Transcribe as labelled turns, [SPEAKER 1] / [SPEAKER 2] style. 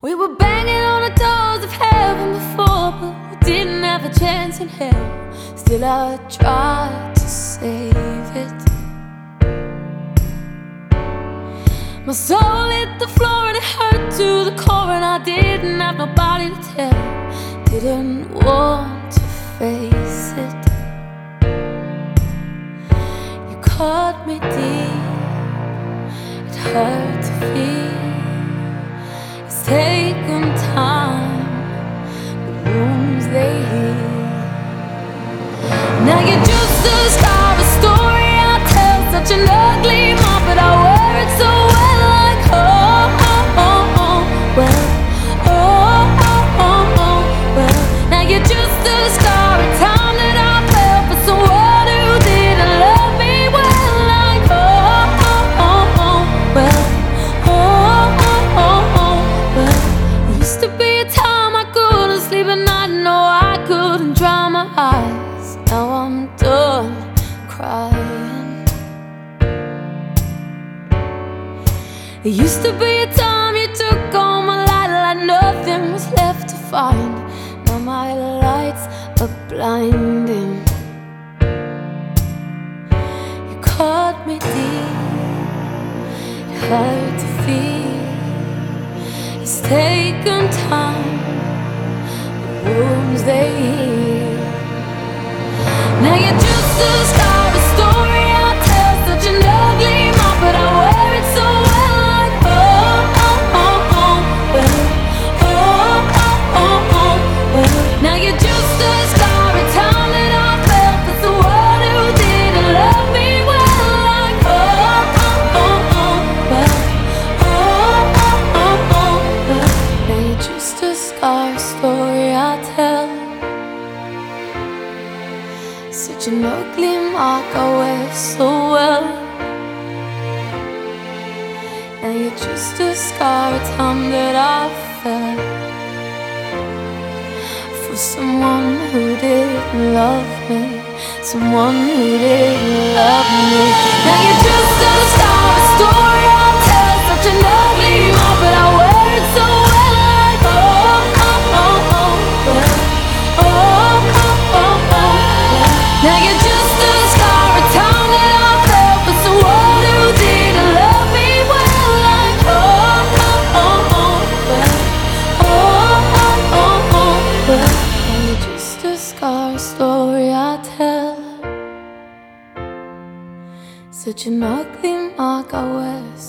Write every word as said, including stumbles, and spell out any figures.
[SPEAKER 1] We were banging on the doors of heaven before, but we didn't have a chance in hell. Still I tried to save it. My soul hit the floor and it hurt to the core, and I didn't have nobody to tell. Didn't want to face it. You caught me deep. It hurt to feel. It's taken time, the wounds they heal. Now you're just a scar, a story I tell. Such an ugly mark, but I wear it so well. Like oh, oh, oh, oh, well, oh, oh, oh, oh, well. Now you're just a scar, a time that I felt for someone who didn't love me well. Like oh, oh, oh, oh, well, oh, oh, oh, oh, well. There used to be a time I couldn't sleep at night. No, I couldn't dry my eyes. Now I'm done crying. There used to be a time you took all my light, like nothing was left to find. Now my lights are blinding. You caught me deep. It hurt to feel. It's taken time, the wounds they heal. Now you're just a scar, a story I tell. Such an ugly mark, but I wear it so well. Like oh, oh, oh, oh, well, oh, oh, oh, oh, well. Now you're just a scar, a time that I felt for someone who didn't love me well. Like oh, oh, oh, oh, well, oh, oh, oh, oh, well. Now you're just a scar, a story I tell. Such an ugly mark I wear so well. Now you're just a scar, a time that I felt for someone who didn't love me, someone who didn't love me. Now you're just a scar, a story I tell. Such an ugly mark, but I wear it so well. Like oh, oh, oh, oh, well, oh, oh, oh, oh. Now you're just a scar, a time that I felt for someone who didn't love me well. Like oh, oh, oh, oh, well, oh, oh, oh, oh, well. Now you're just a scar, a story I tell. Such an ugly mark I wear